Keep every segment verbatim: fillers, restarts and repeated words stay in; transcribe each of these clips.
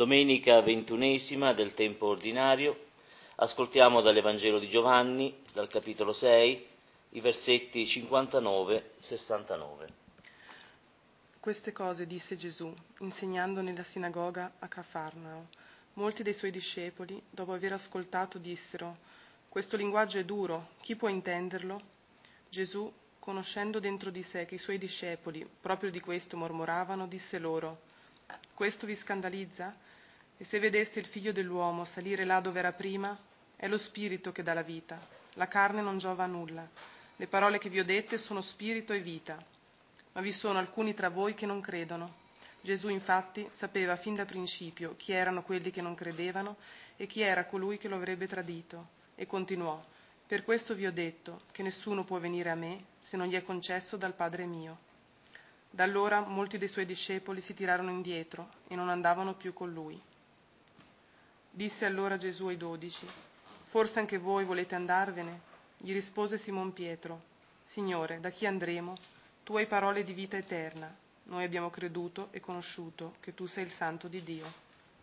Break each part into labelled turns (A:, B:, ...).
A: Domenica ventunesima del tempo ordinario. Ascoltiamo dall'Evangelo di Giovanni, dal capitolo sei, i versetti cinquantanove sessantanove.
B: Queste cose disse Gesù, insegnando nella sinagoga a Cafarnao. Molti dei suoi discepoli, dopo aver ascoltato, dissero: «Questo linguaggio è duro, chi può intenderlo?» Gesù, conoscendo dentro di sé che i suoi discepoli proprio di questo mormoravano, disse loro: «Questo vi scandalizza? E se vedeste il Figlio dell'uomo salire là dove era prima? È lo Spirito che dà la vita, la carne non giova a nulla. Le parole che vi ho dette sono spirito e vita. Ma vi sono alcuni tra voi che non credono». Gesù infatti sapeva fin da principio chi erano quelli che non credevano e chi era colui che lo avrebbe tradito, e continuò: «Per questo vi ho detto che nessuno può venire a me se non gli è concesso dal Padre mio». Da allora molti dei suoi discepoli si tirarono indietro e non andavano più con lui. Disse allora Gesù ai dodici: «Forse anche voi volete andarvene?» Gli rispose Simon Pietro: «Signore, da chi andremo? Tu hai parole di vita eterna. Noi abbiamo creduto e conosciuto che tu sei il Santo di Dio».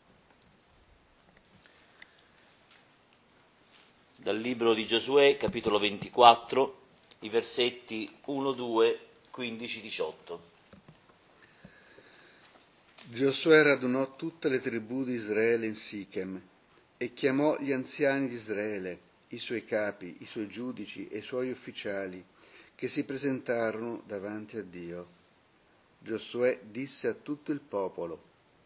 A: Dal libro di Giosuè, capitolo ventiquattro, i versetti uno, due, quindici, diciotto.
C: Giosuè radunò tutte le tribù di Israele in Sichem e chiamò gli anziani di Israele, i suoi capi, i suoi giudici e i suoi ufficiali, che si presentarono davanti a Dio. Giosuè disse a tutto il popolo: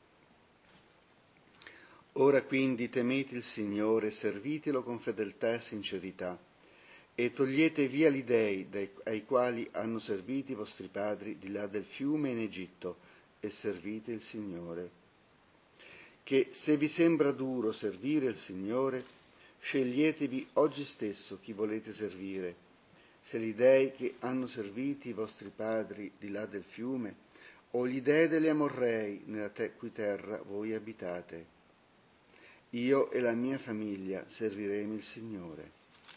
C: «Ora quindi temete il Signore, servitelo con fedeltà e sincerità, e togliete via gli dei ai quali hanno servito i vostri padri di là del fiume in Egitto, e servite il Signore. Che se vi sembra duro servire il Signore, sceglietevi oggi stesso chi volete servire, se gli dei che hanno servito i vostri padri di là del fiume, o gli dei degli Amorrei nella te- cui terra voi abitate. Io e la mia famiglia serviremo il Signore».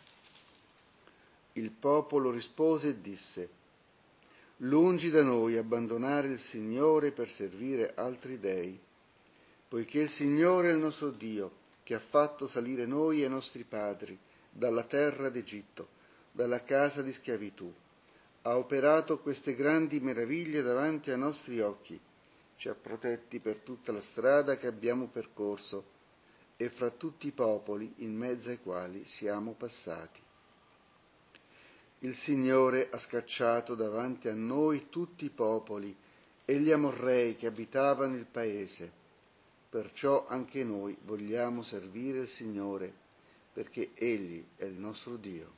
C: Il popolo rispose e disse: «Lungi da noi abbandonare il Signore per servire altri dei, poiché il Signore è il nostro Dio, che ha fatto salire noi e i nostri padri dalla terra d'Egitto, dalla casa di schiavitù. Ha operato queste grandi meraviglie davanti ai nostri occhi, ci ha protetti per tutta la strada che abbiamo percorso e fra tutti i popoli in mezzo ai quali siamo passati. Il Signore ha scacciato davanti a noi tutti i popoli e gli Amorrei che abitavano il paese. Perciò anche noi vogliamo servire il Signore, perché Egli è il nostro Dio».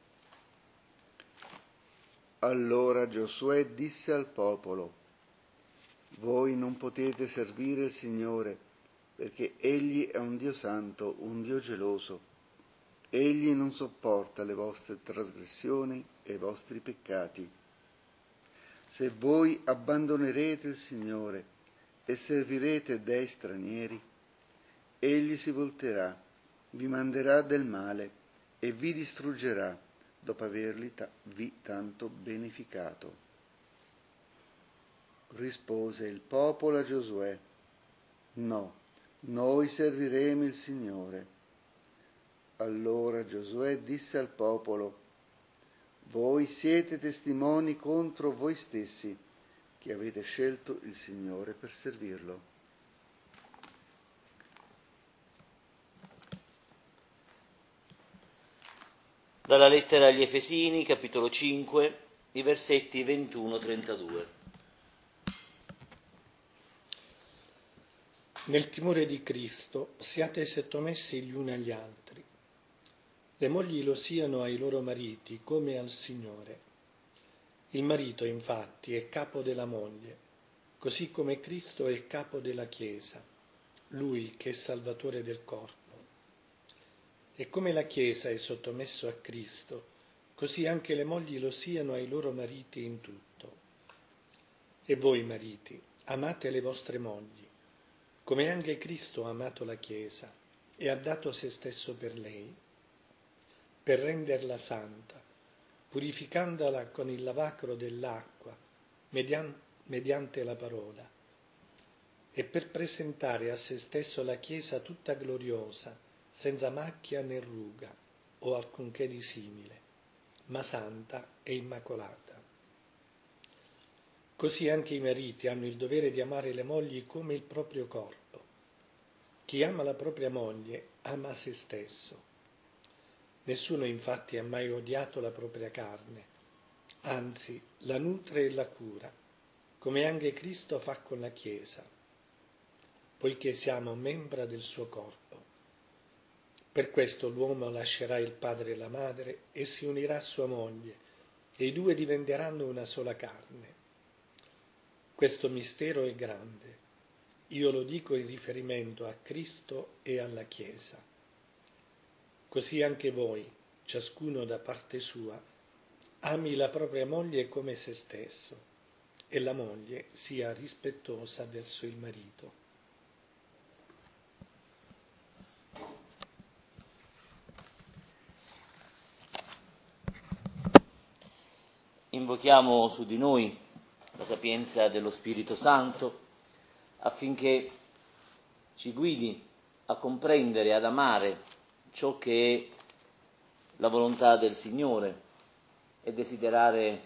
C: Allora Giosuè disse al popolo: «Voi non potete servire il Signore, perché Egli è un Dio santo, un Dio geloso. Egli non sopporta le vostre trasgressioni e i vostri peccati. Se voi abbandonerete il Signore e servirete dei stranieri, Egli si volterà, vi manderà del male e vi distruggerà dopo avervi ta- tanto beneficato». Rispose il popolo a Giosuè: «No, noi serviremo il Signore». Allora Giosuè disse al popolo: «Voi siete testimoni contro voi stessi che avete scelto il Signore per servirlo».
A: Dalla lettera agli Efesini, capitolo cinque, i versetti ventuno trentadue.
D: Nel timore di Cristo siate sottomessi gli uni agli altri. Le mogli lo siano ai loro mariti come al Signore. Il marito, infatti, è capo della moglie, così come Cristo è capo della Chiesa, Lui che è Salvatore del corpo. E come la Chiesa è sottomesso a Cristo, così anche le mogli lo siano ai loro mariti in tutto. E voi, mariti, amate le vostre mogli, come anche Cristo ha amato la Chiesa e ha dato se stesso per lei, per renderla santa, purificandola con il lavacro dell'acqua mediante la parola, e per presentare a se stesso la Chiesa tutta gloriosa, senza macchia né ruga o alcunché di simile, ma santa e immacolata. Così anche i mariti hanno il dovere di amare le mogli come il proprio corpo. Chi ama la propria moglie ama se stesso. Nessuno infatti ha mai odiato la propria carne, anzi la nutre e la cura, come anche Cristo fa con la Chiesa, poiché siamo membra del suo corpo. Per questo l'uomo lascerà il padre e la madre e si unirà a sua moglie, e i due diventeranno una sola carne. Questo mistero è grande. Io lo dico in riferimento a Cristo e alla Chiesa. Così anche voi, ciascuno da parte sua, ami la propria moglie come se stesso, e la moglie sia rispettosa verso il marito.
A: Invochiamo su di noi la sapienza dello Spirito Santo affinché ci guidi a comprendere e ad amare ciò che è la volontà del Signore e desiderare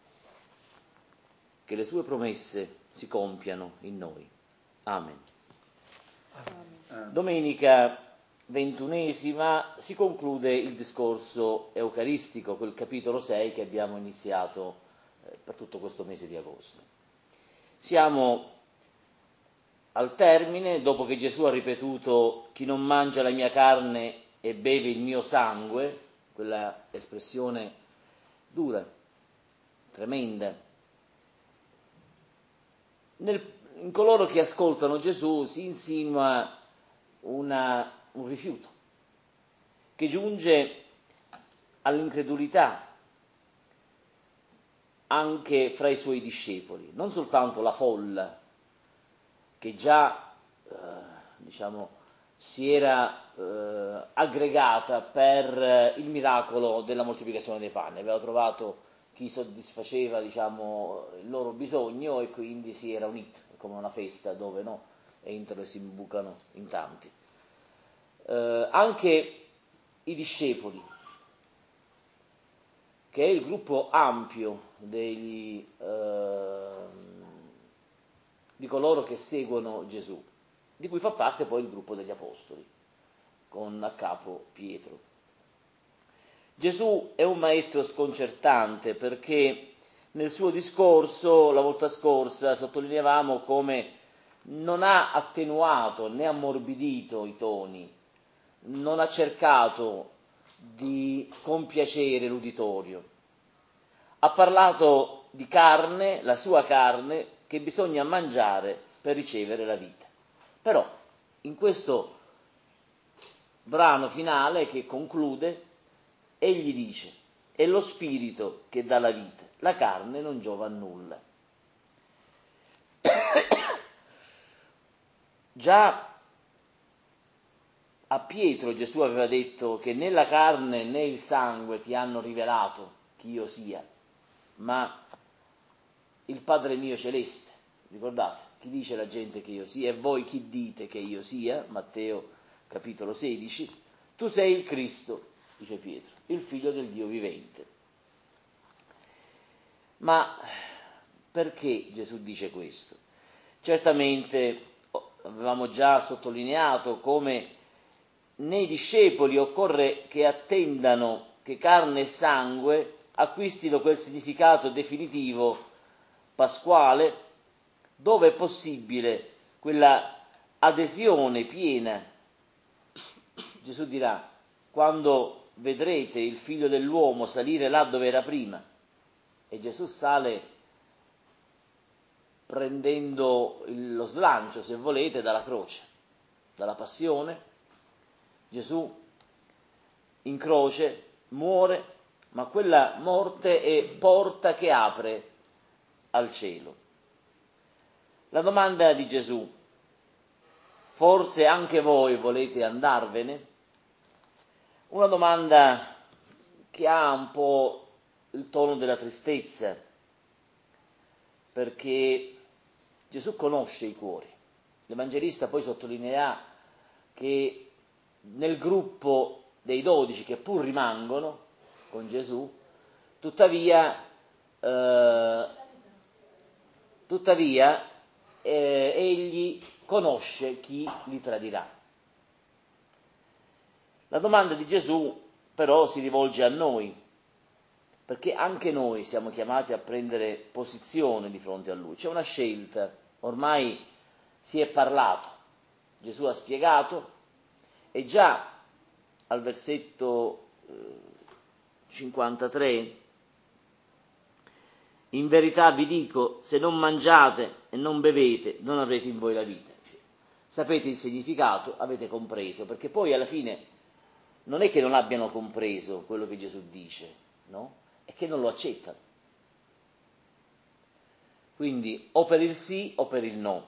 A: che le sue promesse si compiano in noi. Amen.
B: Amen.
A: Domenica ventunesima si conclude il discorso eucaristico, quel capitolo sei che abbiamo iniziato eh, per tutto questo mese di agosto. Siamo al termine, dopo che Gesù ha ripetuto chi non mangia la mia carne e beve il mio sangue, quella espressione dura, tremenda. Nel, in coloro che ascoltano Gesù si insinua una, un rifiuto che giunge all'incredulità anche fra i suoi discepoli, non soltanto la folla che già eh, diciamo si era eh, aggregata per il miracolo della moltiplicazione dei panni, aveva trovato chi soddisfaceva diciamo il loro bisogno e quindi si era unito, come una festa dove no, entrano e si imbucano in tanti. Eh, anche i discepoli, che è il gruppo ampio degli, eh, di coloro che seguono Gesù, di cui fa parte poi il gruppo degli apostoli, con a capo Pietro. Gesù è un maestro sconcertante perché nel suo discorso, la volta scorsa, sottolineavamo come non ha attenuato né ammorbidito i toni, non ha cercato di compiacere l'uditorio. Ha parlato di carne, la sua carne, che bisogna mangiare per ricevere la vita. Però, in questo brano finale che conclude, egli dice, è lo spirito che dà la vita, la carne non giova a nulla. Già a Pietro Gesù aveva detto che né la carne né il sangue ti hanno rivelato chi io sia, ma il Padre mio celeste. Ricordate, chi dice la gente che io sia e voi chi dite che io sia? Matteo capitolo sedici, tu sei il Cristo, dice Pietro, il figlio del Dio vivente. Ma perché Gesù dice questo? Certamente avevamo già sottolineato come nei discepoli occorre che attendano che carne e sangue acquistino quel significato definitivo pasquale, dove è possibile quella adesione piena. Gesù dirà, quando vedrete il figlio dell'uomo salire là dove era prima, e Gesù sale prendendo lo slancio, se volete, dalla croce, dalla passione. Gesù in croce muore, ma quella morte è porta che apre al cielo. La domanda di Gesù, forse anche voi volete andarvene? Una domanda che ha un po' il tono della tristezza, perché Gesù conosce i cuori, L'Evangelista poi sottolineerà che nel gruppo dei dodici, che pur rimangono con Gesù, tuttavia, eh, tuttavia eh, egli conosce chi li tradirà. La domanda di Gesù però si rivolge a noi, perché anche noi siamo chiamati a prendere posizione di fronte a Lui. C'è una scelta, ormai si è parlato, Gesù ha spiegato, e già al versetto eh, cinquantatré, in verità vi dico, se non mangiate e non bevete, non avrete in voi la vita. Sapete il significato, avete compreso, perché poi alla fine non è che non abbiano compreso quello che Gesù dice, no? È che non lo accettano. Quindi o per il sì o per il no.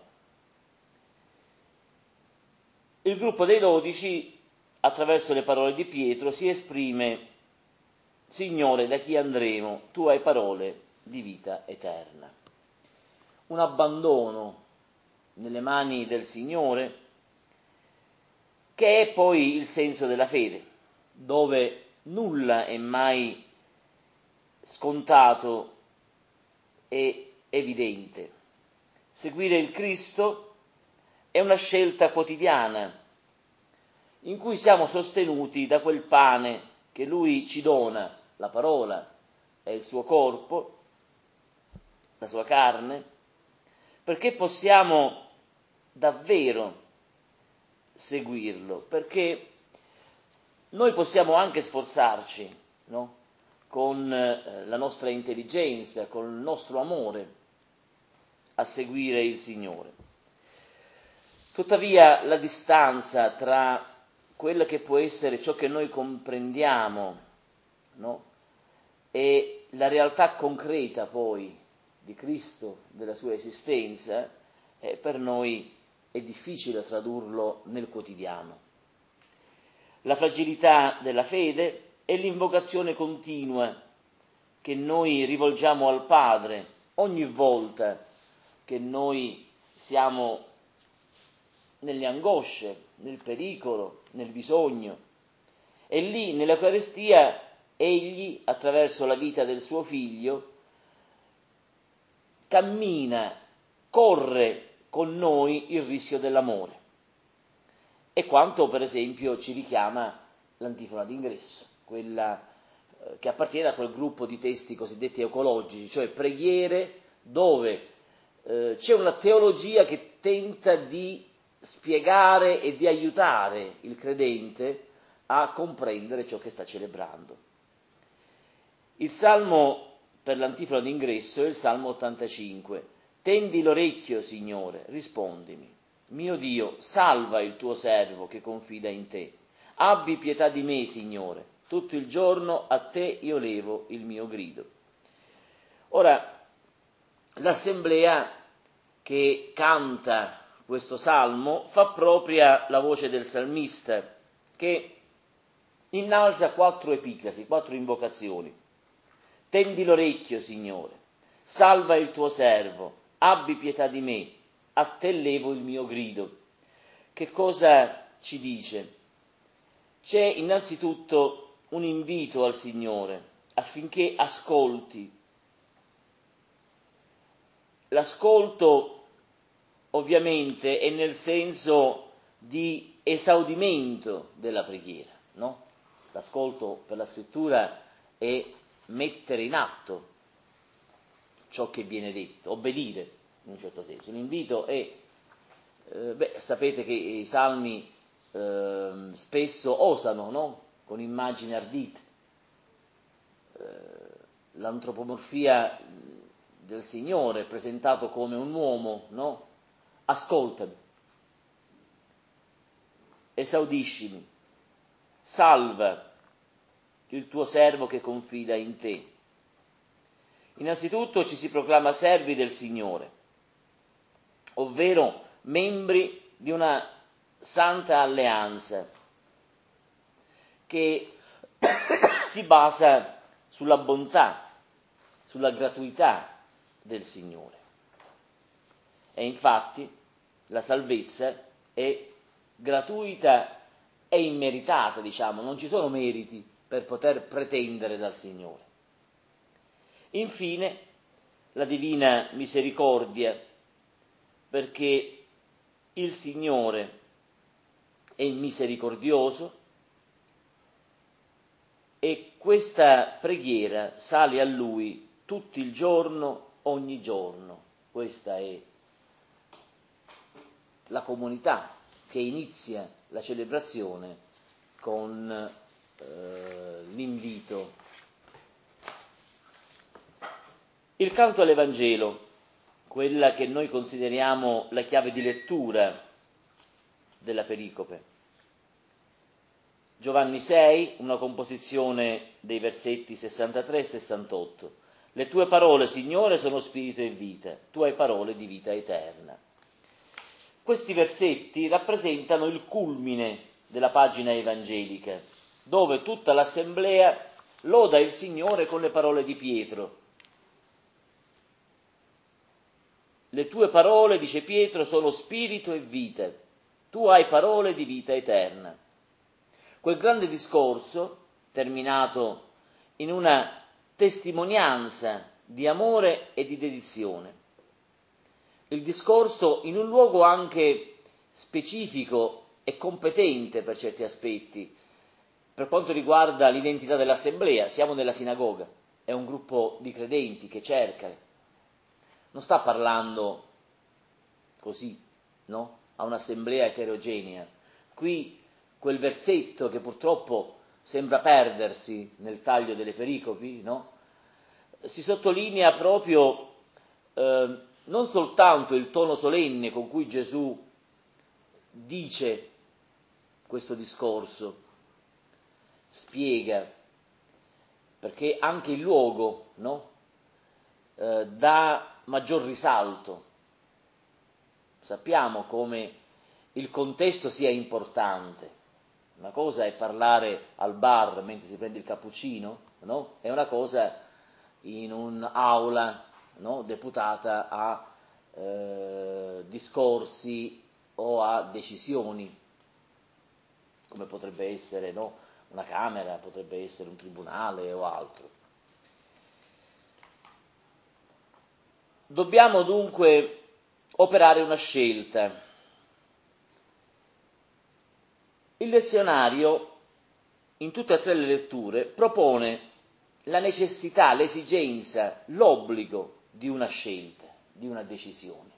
A: Il gruppo dei dodici, attraverso le parole di Pietro, si esprime: Signore, da chi andremo? Tu hai parole di vita eterna. Un abbandono nelle mani del Signore, che è poi il senso della fede, dove nulla è mai scontato e evidente. Seguire il Cristo è una scelta quotidiana, in cui siamo sostenuti da quel pane che Lui ci dona, la parola è il suo corpo, la sua carne, perché possiamo davvero seguirlo, perché noi possiamo anche sforzarci, no? Con eh, la nostra intelligenza, con il nostro amore a seguire il Signore. Tuttavia la distanza tra quello che può essere ciò che noi comprendiamo, no? E la realtà concreta poi di Cristo, della sua esistenza, eh, per noi è difficile tradurlo nel quotidiano. La fragilità della fede è l'invocazione continua che noi rivolgiamo al Padre ogni volta che noi siamo nelle angosce, nel pericolo, nel bisogno. E lì, nell'Eucaristia, Egli, attraverso la vita del suo Figlio, cammina, corre con noi il rischio dell'amore. È quanto, per esempio, ci richiama l'antifona d'ingresso, quella eh, che appartiene a quel gruppo di testi cosiddetti ecologici, cioè preghiere dove eh, c'è una teologia che tenta di spiegare e di aiutare il credente a comprendere ciò che sta celebrando. Il salmo per l'antifona d'ingresso è il salmo ottantacinque. Tendi l'orecchio, Signore, rispondimi. Mio Dio, salva il tuo servo che confida in te. Abbi pietà di me, Signore. Tutto il giorno a te io levo il mio grido. Ora, l'assemblea che canta questo salmo fa propria la voce del salmista, che innalza quattro epiclasi, quattro invocazioni. Tendi l'orecchio, Signore, salva il tuo servo, abbi pietà di me, a te levo il mio grido. Che cosa ci dice? C'è innanzitutto un invito al Signore affinché ascolti. L'ascolto ovviamente è nel senso di esaudimento della preghiera, no? L'ascolto per la scrittura è mettere in atto ciò che viene detto, obbedire in un certo senso. L'invito è, eh, beh, sapete che i salmi eh, spesso osano, no? Con immagini ardite. Eh, l'antropomorfia del Signore presentato come un uomo, no? Ascoltami, esaudiscimi, salva il tuo servo che confida in te. Innanzitutto ci si proclama servi del Signore, ovvero membri di una santa alleanza che si basa sulla bontà, sulla gratuità del Signore. E infatti la salvezza è gratuita e immeritata, diciamo, non ci sono meriti per poter pretendere dal Signore. Infine, la divina misericordia, perché il Signore è misericordioso e questa preghiera sale a Lui tutto il giorno, ogni giorno. Questa è la comunità che inizia la celebrazione con eh, l'invito. Il canto all'Evangelo, quella che noi consideriamo la chiave di lettura della pericope. Giovanni sei, una composizione dei versetti sessantatré e sessantotto. Le tue parole, Signore, sono spirito e vita, tu hai parole di vita eterna. Questi versetti rappresentano il culmine della pagina evangelica, dove tutta l'assemblea loda il Signore con le parole di Pietro. Le tue parole, dice Pietro, sono spirito e vita, tu hai parole di vita eterna. Quel grande discorso, terminato in una testimonianza di amore e di dedizione. Il discorso in un luogo anche specifico e competente per certi aspetti, per quanto riguarda l'identità dell'assemblea. Siamo nella sinagoga, è un gruppo di credenti che cerca, non sta parlando così, no? A un'assemblea eterogenea. Qui quel versetto che purtroppo sembra perdersi nel taglio delle pericopi, no? Si sottolinea proprio eh, non soltanto il tono solenne con cui Gesù dice questo discorso, spiega, perché anche il luogo, no? eh, dà maggior risalto. Sappiamo come il contesto sia importante. Una cosa è parlare al bar mentre si prende il cappuccino, no? È una cosa in un'aula, no? Deputata a eh, discorsi o a decisioni, come potrebbe essere, no? Una Camera, potrebbe essere un tribunale o altro. Dobbiamo dunque operare una scelta. Il lezionario, in tutte e tre le letture, propone la necessità, l'esigenza, l'obbligo di una scelta, di una decisione,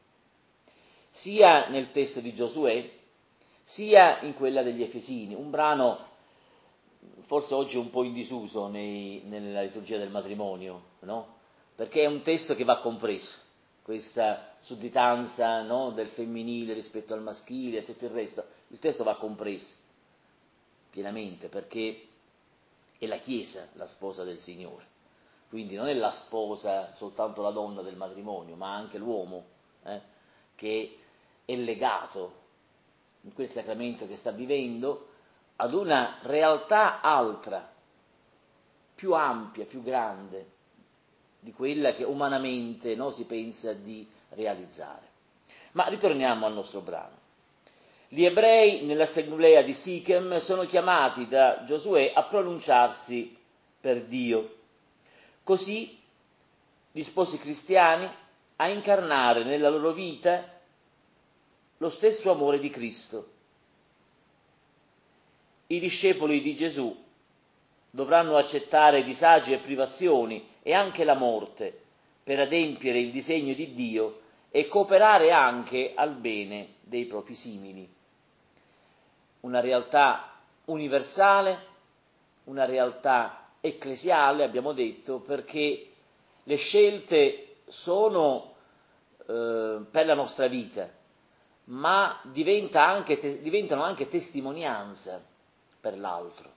A: sia nel testo di Giosuè, sia in quella degli Efesini, un brano forse oggi un po' in disuso nei, nella liturgia del matrimonio, no? Perché è un testo che va compreso, questa sudditanza, no, del femminile rispetto al maschile e tutto il resto. Il testo va compreso pienamente, perché è la Chiesa la sposa del Signore, quindi non è la sposa soltanto la donna del matrimonio, ma anche l'uomo eh, che è legato in quel sacramento che sta vivendo ad una realtà altra, più ampia, più grande di quella che umanamente, no, si pensa di realizzare. Ma ritorniamo al nostro brano. Gli ebrei nell'assemblea di Sichem sono chiamati da Giosuè a pronunciarsi per Dio. Così gli sposi cristiani a incarnare nella loro vita lo stesso amore di Cristo. I discepoli di Gesù dovranno accettare disagi e privazioni e anche la morte per adempiere il disegno di Dio e cooperare anche al bene dei propri simili. Una realtà universale, una realtà ecclesiale, abbiamo detto, perché le scelte sono eh, per la nostra vita, ma diventa anche, te- diventano anche testimonianza per l'altro.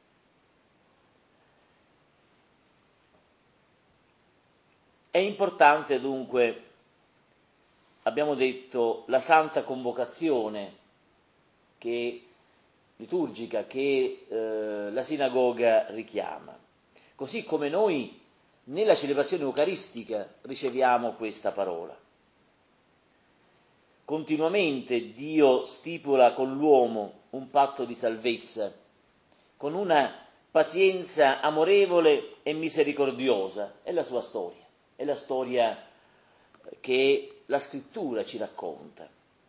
A: È importante dunque, abbiamo detto, la santa convocazione che, liturgica che eh, la sinagoga richiama, così come noi nella celebrazione eucaristica riceviamo questa parola. continuamente Dio stipula con l'uomo un patto di salvezza, con una pazienza amorevole e misericordiosa. È la sua storia, è la storia che la scrittura ci racconta.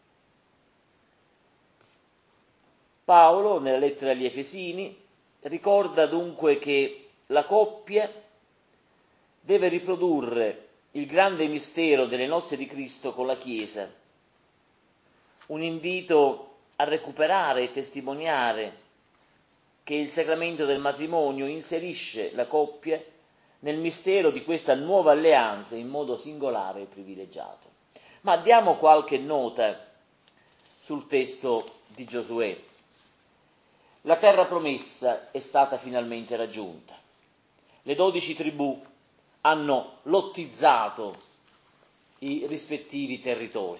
A: Paolo, nella lettera agli Efesini, ricorda dunque che la coppia deve riprodurre il grande mistero delle nozze di Cristo con la Chiesa, un invito a recuperare e testimoniare che il sacramento del matrimonio inserisce la coppia nel mistero di questa nuova alleanza in modo singolare e privilegiato. Ma diamo qualche nota sul testo di Giosuè. La terra promessa è stata finalmente raggiunta. Le dodici tribù hanno lottizzato i rispettivi territori.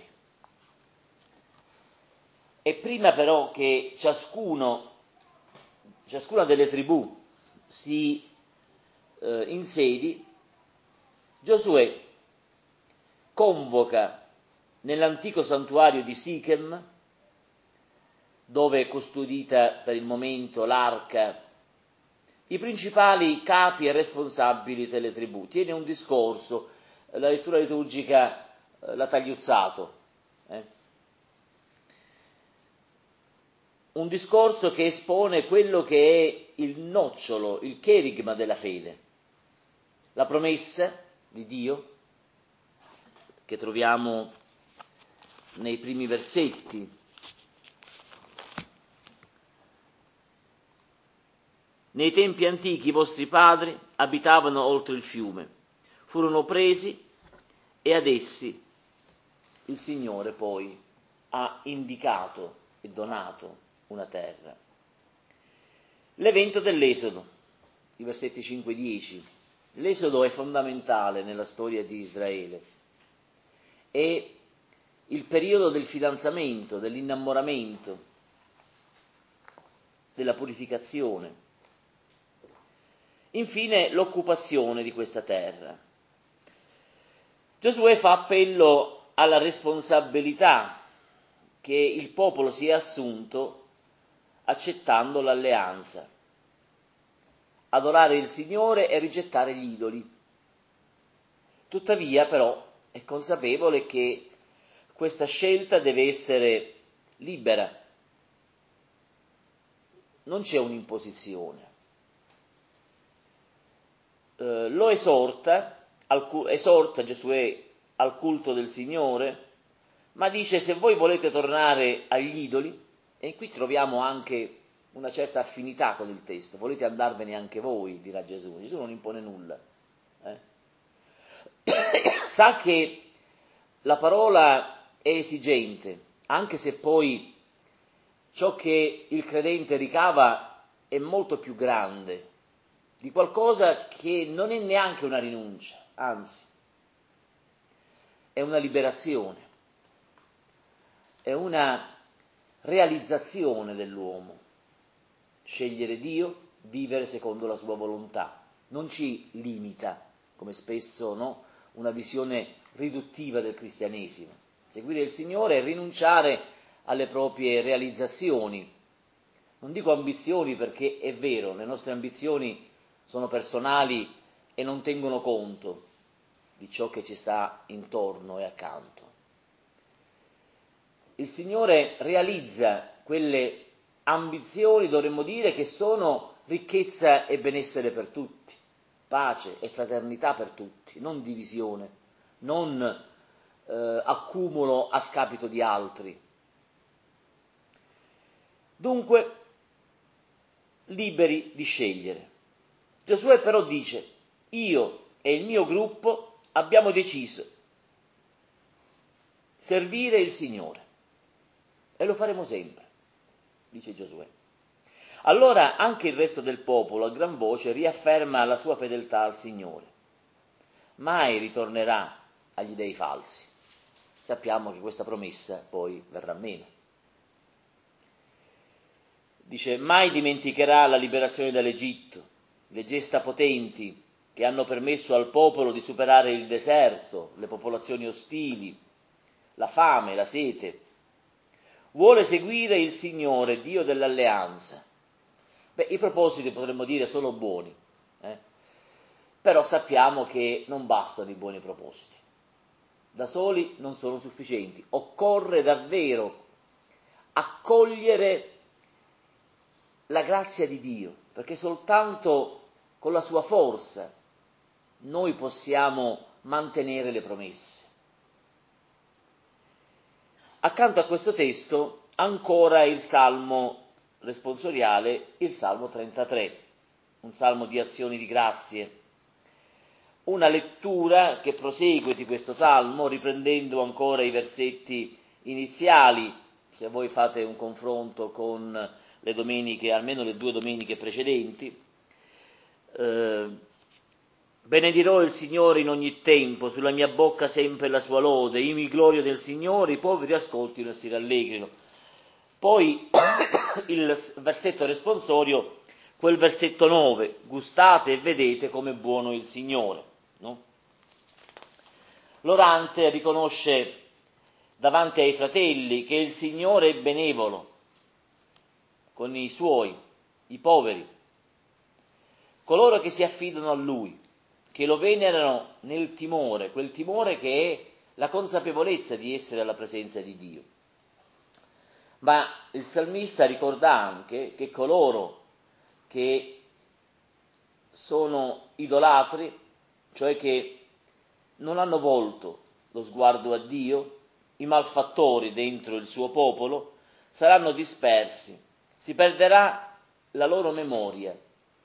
A: E prima però che ciascuno, ciascuna delle tribù si eh, insedi, Giosuè convoca nell'antico santuario di Sichem, dove è custodita per il momento l'arca, i principali capi e responsabili delle tribù. Tiene un discorso, la lettura liturgica eh, l'ha tagliuzzato, eh? un discorso che espone quello che è il nocciolo, il cherigma della fede, la promessa di Dio, che troviamo nei primi versetti. Nei tempi antichi i vostri padri abitavano oltre il fiume, furono presi e ad essi il Signore poi ha indicato e donato una terra. L'evento dell'Esodo, i versetti cinque dieci. L'Esodo è fondamentale nella storia di Israele. È il periodo del fidanzamento, dell'innamoramento, della purificazione. Infine l'occupazione di questa terra. Giosuè fa appello alla responsabilità che il popolo si è assunto accettando l'alleanza, adorare il Signore e rigettare gli idoli. Tuttavia però è consapevole che questa scelta deve essere libera, non c'è un'imposizione. Eh, lo esorta, al, esorta Giosuè al culto del Signore, ma dice: se voi volete tornare agli idoli, e qui troviamo anche una certa affinità con il testo, volete andarvene anche voi, dirà Gesù. Gesù non impone nulla. Eh? Sa che la parola è esigente, anche se poi ciò che il credente ricava è molto più grande di qualcosa che non è neanche una rinuncia, anzi, è una liberazione, è una realizzazione dell'uomo. Scegliere Dio, vivere secondo la sua volontà, non ci limita, come spesso no, una visione riduttiva del cristianesimo. Seguire il Signore è rinunciare alle proprie realizzazioni, non dico ambizioni, perché è vero, le nostre ambizioni sono personali e non tengono conto di ciò che ci sta intorno e accanto. Il Signore realizza quelle ambizioni, dovremmo dire, che sono ricchezza e benessere per tutti, pace e fraternità per tutti, non divisione, non eh, accumulo a scapito di altri. Dunque, liberi di scegliere. Giosuè però dice: io e il mio gruppo abbiamo deciso servire il Signore e lo faremo sempre, dice Giosuè. Allora anche il resto del popolo a gran voce riafferma la sua fedeltà al Signore. Mai ritornerà agli dei falsi. Sappiamo che questa promessa poi verrà meno. Dice: mai dimenticherà la liberazione dall'Egitto, le gesta potenti che hanno permesso al popolo di superare il deserto, le popolazioni ostili, la fame, la sete. Vuole seguire il Signore, Dio dell'alleanza. Beh, i propositi potremmo dire sono buoni, eh? Però sappiamo che non bastano i buoni propositi. Da soli non sono sufficienti. Occorre davvero accogliere la grazia di Dio, perché soltanto con la sua forza noi possiamo mantenere le promesse. Accanto a questo testo ancora il salmo responsoriale, il salmo trentatré, un salmo di azioni di grazie, una lettura che prosegue di questo salmo riprendendo ancora i versetti iniziali. Se voi fate un confronto con le domeniche, almeno le due domeniche precedenti, eh, benedirò il Signore in ogni tempo, sulla mia bocca sempre la sua lode, io mi glorio del Signore, i poveri ascoltino e si rallegrino. Poi il versetto responsorio, quel versetto nove, gustate e vedete come è buono il Signore. No? L'orante riconosce davanti ai fratelli che il Signore è benevolo con i suoi, i poveri, coloro che si affidano a Lui, che lo venerano nel timore, quel timore che è la consapevolezza di essere alla presenza di Dio. Ma il salmista ricorda anche che coloro che sono idolatri, cioè che non hanno volto lo sguardo a Dio, i malfattori dentro il suo popolo, saranno dispersi, si perderà la loro memoria.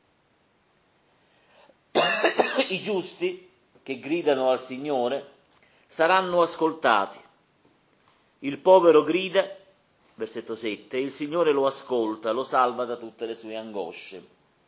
A: I giusti che gridano al Signore saranno ascoltati. Il povero grida, versetto sette, il Signore lo ascolta, lo salva da tutte le sue angosce.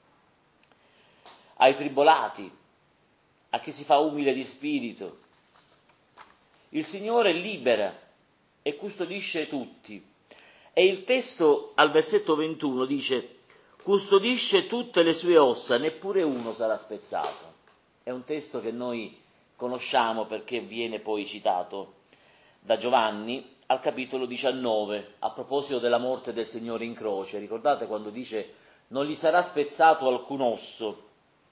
A: Ai tribolati, a chi si fa umile di spirito, il Signore libera e custodisce tutti. E il testo al versetto ventuno dice: custodisce tutte le sue ossa, neppure uno sarà spezzato. È un testo che noi conosciamo perché viene poi citato da Giovanni al capitolo diciannove, a proposito della morte del Signore in croce. Ricordate quando dice: non gli sarà spezzato alcun osso.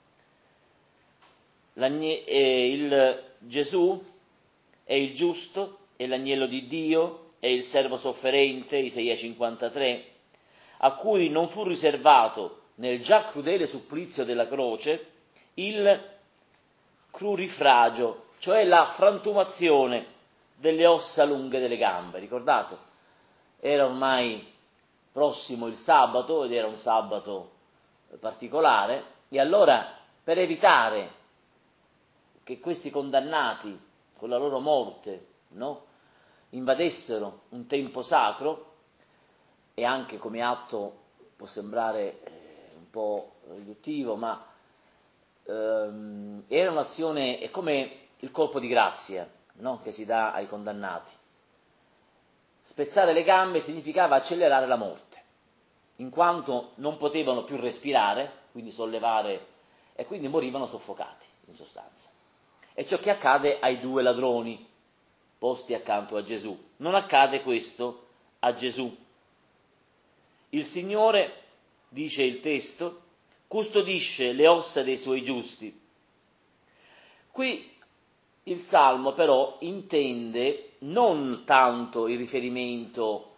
A: L'agne- eh, il Gesù è il giusto, è l'agnello di Dio, è il servo sofferente, Isaia cinquantatré, a cui non fu riservato nel già crudele supplizio della croce il crurifragio, cioè la frantumazione delle ossa lunghe delle gambe. Ricordate? Era ormai prossimo il sabato, ed era un sabato particolare, e allora per evitare che questi condannati con la loro morte, no, invadessero un tempo sacro, e anche come atto può sembrare eh, un po' riduttivo, ma ehm, era un'azione, è come il colpo di grazia, no, che si dà ai condannati. Spezzare le gambe significava accelerare la morte, in quanto non potevano più respirare, quindi sollevare, e quindi morivano soffocati, in sostanza. È ciò che accade ai due ladroni posti accanto a Gesù. Non accade questo a Gesù. Il Signore, dice il testo, custodisce le ossa dei suoi giusti. Qui il Salmo però intende non tanto il riferimento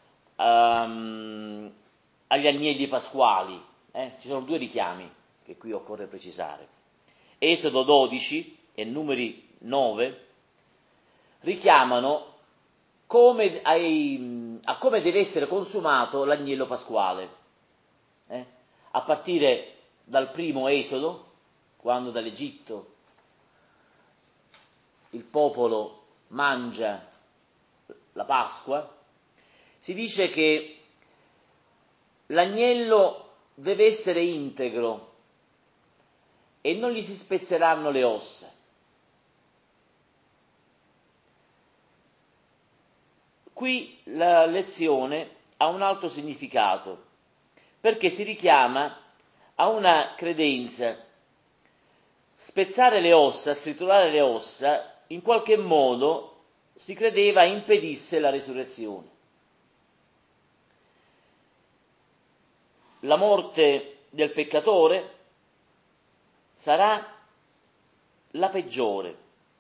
A: um, agli agnelli pasquali, eh? Ci sono due richiami che qui occorre precisare. Esodo dodici e numeri nove richiamano come ai, a come deve essere consumato l'agnello pasquale, eh? A partire dal primo Esodo, quando dall'Egitto il popolo mangia la Pasqua, si dice che l'agnello deve essere integro e non gli si spezzeranno le ossa. Qui la lezione ha un altro significato, perché si richiama a una credenza. Spezzare le ossa, striturare le ossa, in qualche modo si credeva impedisse la resurrezione. La morte del peccatore sarà la peggiore.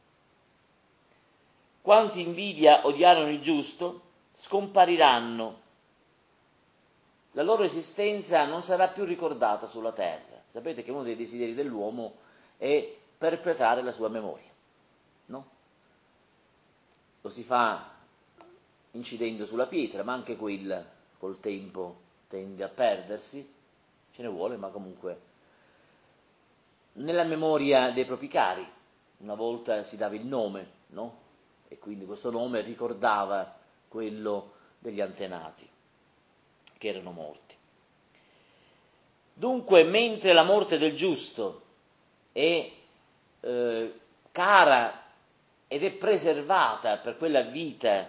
A: Quanti invidia odiarono il giusto scompariranno. La loro esistenza non sarà più ricordata sulla terra. Sapete che uno dei desideri dell'uomo è perpetrare la sua memoria, no? Lo si fa incidendo sulla pietra, ma anche quella col tempo tende a perdersi, ce ne vuole, ma comunque nella memoria dei propri cari. Una volta si dava il nome, no? E quindi questo nome ricordava quello degli antenati che erano morti. Dunque, mentre la morte del giusto è eh, cara ed è preservata per quella vita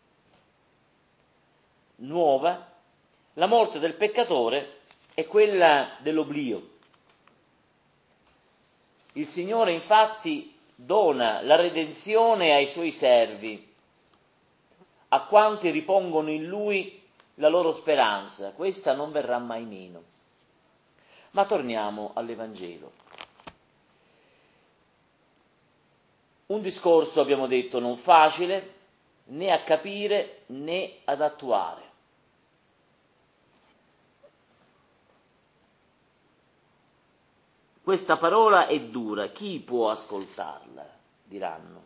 A: nuova, la morte del peccatore è quella dell'oblio. Il Signore infatti dona la redenzione ai suoi servi, a quanti ripongono in Lui la loro speranza. Questa non verrà mai meno. Ma torniamo all'Evangelo. Un discorso, abbiamo detto, non facile, né a capire né ad attuare. Questa parola è dura, chi può ascoltarla? Diranno.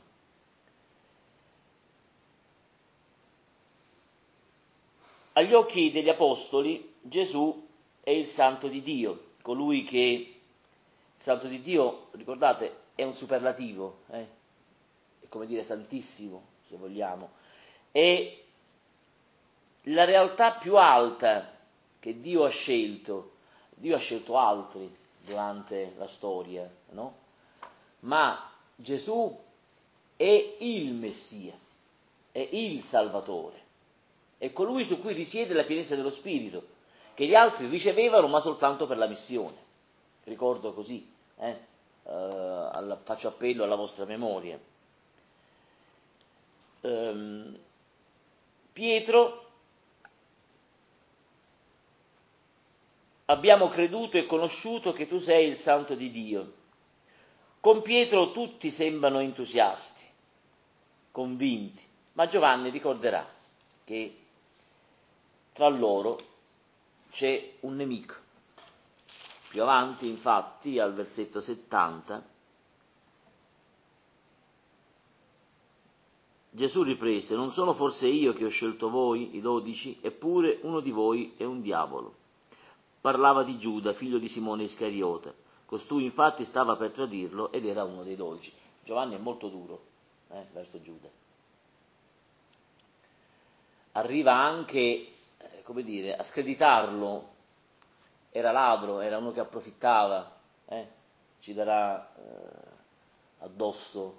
A: Agli occhi degli apostoli Gesù è il Santo di Dio, colui che, il Santo di Dio, ricordate, è un superlativo, eh? È come dire santissimo, se vogliamo, è la realtà più alta che Dio ha scelto. Dio ha scelto altri durante la storia, no? Ma Gesù è il Messia, è il Salvatore, è colui su cui risiede la pienezza dello Spirito, che gli altri ricevevano ma soltanto per la missione. Ricordo così, eh? uh, alla, faccio appello alla vostra memoria. Um, Pietro, abbiamo creduto e conosciuto che tu sei il Santo di Dio. Con Pietro tutti sembrano entusiasti, convinti, ma Giovanni ricorderà che tra loro c'è un nemico. Più avanti, infatti, al versetto settanta, Gesù riprese: non sono forse io che ho scelto voi, i dodici, eppure uno di voi è un diavolo. Parlava di Giuda, figlio di Simone Iscariota. Costui infatti stava per tradirlo ed era uno dei dodici. Giovanni è molto duro eh, verso Giuda. Arriva anche, eh, come dire, a screditarlo. Era ladro, era uno che approfittava, eh, ci darà eh, addosso.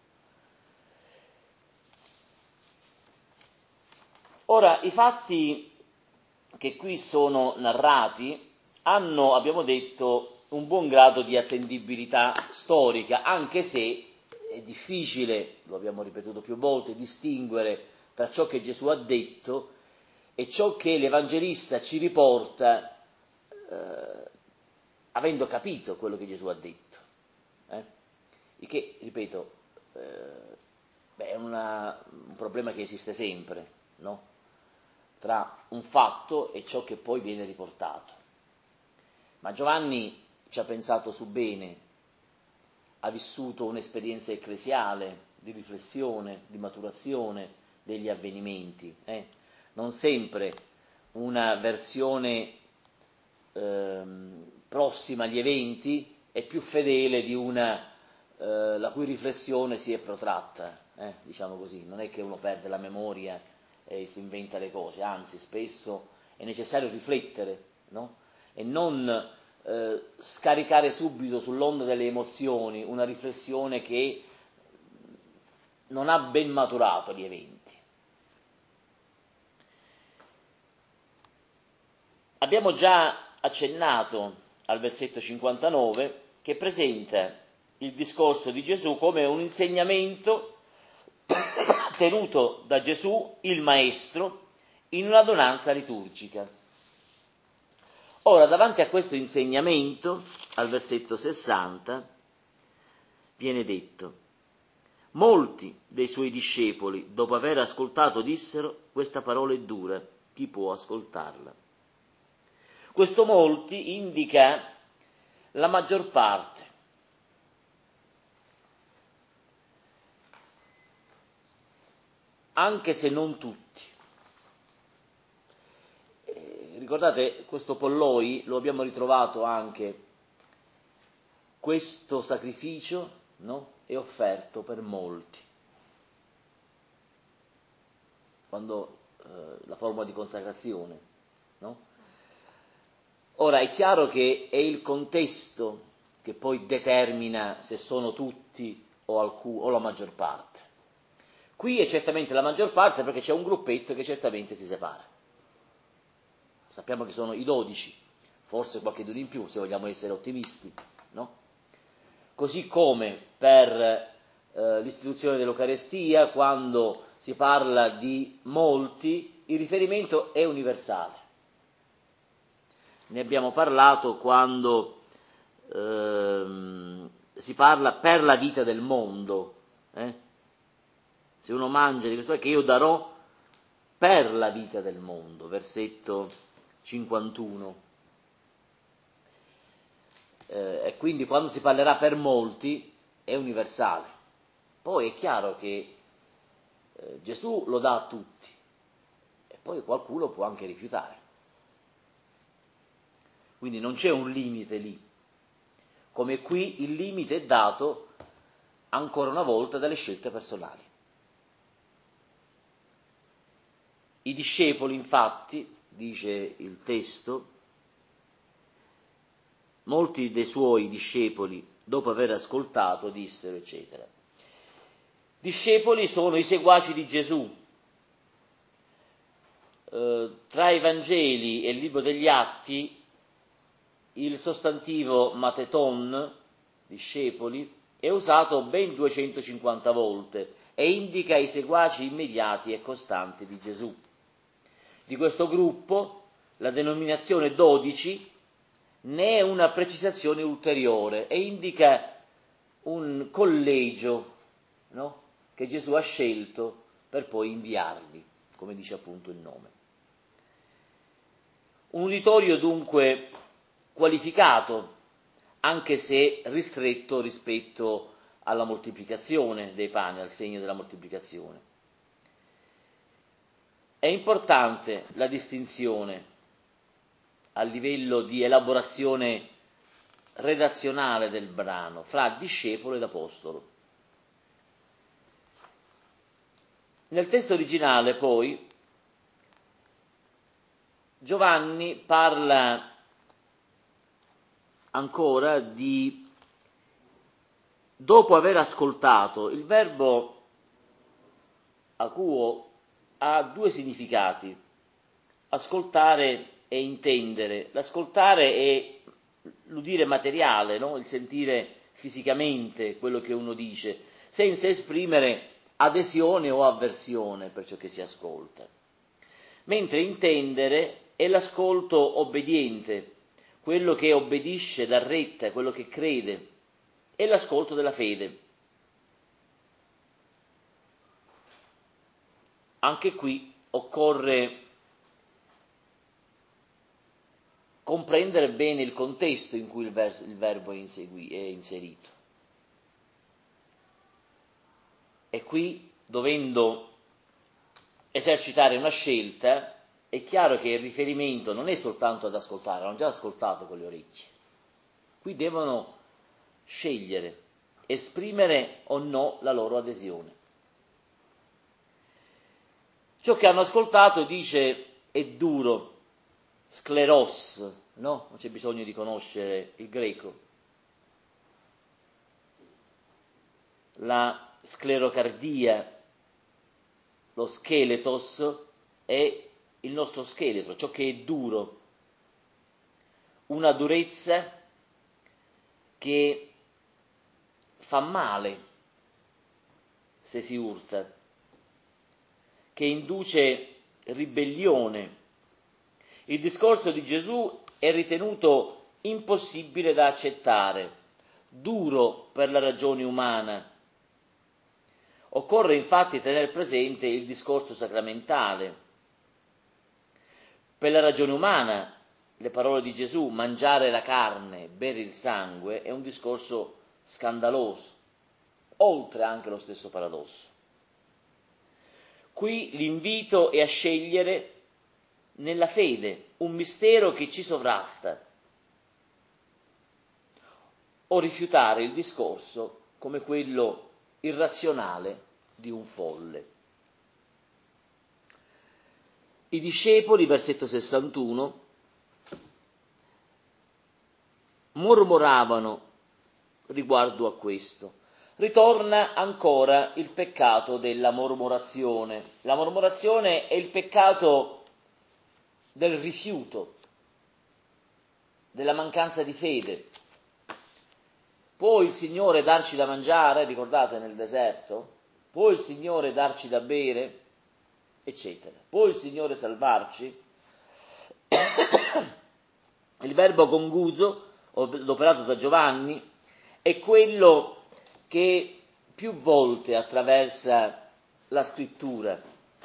A: Ora, i fatti che qui sono narrati hanno, abbiamo detto, un buon grado di attendibilità storica, anche se è difficile, lo abbiamo ripetuto più volte, distinguere tra ciò che Gesù ha detto e ciò che l'Evangelista ci riporta eh, avendo capito quello che Gesù ha detto. Eh? Il che, ripeto, eh, beh, è una, un problema che esiste sempre, no? Tra un fatto e ciò che poi viene riportato. Ma Giovanni ci ha pensato su bene, ha vissuto un'esperienza ecclesiale di riflessione, di maturazione degli avvenimenti. Eh? Non sempre una versione ehm, prossima agli eventi è più fedele di una eh, la cui riflessione si è protratta, eh? Diciamo così. Non è che uno perde la memoria e si inventa le cose, anzi spesso è necessario riflettere, no? E non eh, scaricare subito sull'onda delle emozioni una riflessione che non ha ben maturato gli eventi. Abbiamo già accennato al versetto cinquantanove che presenta il discorso di Gesù come un insegnamento tenuto da Gesù, il Maestro, in un'adunanza liturgica. Ora, davanti a questo insegnamento, al versetto sessanta, viene detto: molti dei suoi discepoli, dopo aver ascoltato, dissero: questa parola è dura, chi può ascoltarla? Questo molti indica la maggior parte. Anche se non tutti. Eh, ricordate, questo Polloi lo abbiamo ritrovato anche, questo sacrificio, no? È offerto per molti. Quando eh, la forma di consacrazione, no? Ora è chiaro che è il contesto che poi determina se sono tutti o, alcun, o la maggior parte. Qui è certamente la maggior parte perché c'è un gruppetto che certamente si separa. Sappiamo che sono i dodici, forse qualche d'uno in più, se vogliamo essere ottimisti, no? Così come per eh, l'istituzione dell'Eucarestia, quando si parla di molti, il riferimento è universale. Ne abbiamo parlato quando ehm, si parla per la vita del mondo, eh? Se uno mangia di questo che io darò per la vita del mondo, versetto cinquantuno. Eh, e quindi quando si parlerà per molti è universale. Poi è chiaro che eh, Gesù lo dà a tutti e poi qualcuno può anche rifiutare. Quindi non c'è un limite lì. Come qui il limite è dato ancora una volta dalle scelte personali. I discepoli, infatti, dice il testo, molti dei suoi discepoli, dopo aver ascoltato, dissero, eccetera. Discepoli sono i seguaci di Gesù. Eh, tra i Vangeli e il libro degli Atti, il sostantivo mateton, discepoli, è usato ben duecentocinquanta volte e indica i seguaci immediati e costanti di Gesù. Di questo gruppo, la denominazione dodici ne è una precisazione ulteriore e indica un collegio, no? Che Gesù ha scelto per poi inviarli, come dice appunto il nome. Un uditorio dunque qualificato, anche se ristretto rispetto alla moltiplicazione dei pani, al segno della moltiplicazione. È importante la distinzione a livello di elaborazione redazionale del brano fra discepolo ed apostolo. Nel testo originale, poi, Giovanni parla ancora di dopo aver ascoltato. Il verbo acuo ha due significati: ascoltare e intendere. L'ascoltare è l'udire materiale, no? Il sentire fisicamente quello che uno dice, senza esprimere adesione o avversione per ciò che si ascolta. Mentre intendere è l'ascolto obbediente, quello che obbedisce, dà retta, quello che crede, è l'ascolto della fede. Anche qui occorre comprendere bene il contesto in cui il, vers- il verbo è, insegui- è inserito. E qui, dovendo esercitare una scelta, è chiaro che il riferimento non è soltanto ad ascoltare, hanno già ascoltato con le orecchie. Qui devono scegliere, esprimere o no la loro adesione. Ciò che hanno ascoltato, dice, è duro, scleros, no? Non c'è bisogno di conoscere il greco. La sclerocardia, lo scheletos, è il nostro scheletro, ciò che è duro, una durezza che fa male se si urta. che induce ribellione. Il discorso di Gesù è ritenuto impossibile da accettare, duro per la ragione umana. Occorre infatti tenere presente il discorso sacramentale. Per la ragione umana, le parole di Gesù, mangiare la carne, bere il sangue, è un discorso scandaloso, oltre anche lo stesso paradosso. Qui l'invito è a scegliere nella fede un mistero che ci sovrasta, o rifiutare il discorso come quello irrazionale di un folle. I discepoli, versetto sessantuno, mormoravano riguardo a questo. Ritorna ancora il peccato della mormorazione. La mormorazione è il peccato del rifiuto, della mancanza di fede. Può il Signore darci da mangiare, ricordate nel deserto? Può il Signore darci da bere? Eccetera. Può il Signore salvarci? Il verbo conguso, operato da Giovanni, è quello che più volte attraversa la scrittura.